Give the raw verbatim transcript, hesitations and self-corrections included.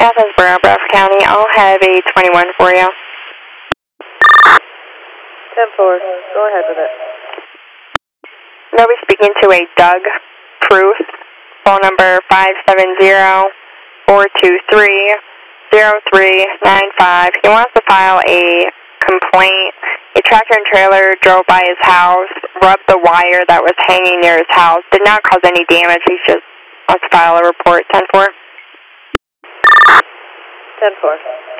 Athensboro, Bradford County. I'll have a twenty-one for you. ten four. Go ahead with it. They'll be speaking to a Doug Proof. Phone number five seven zero, four two three, zero three nine five. He wants to file a complaint. A tractor and trailer drove by his house, rubbed the wire that was hanging near his house. Did not cause any damage. He just wants to file a report. ten four. ten four.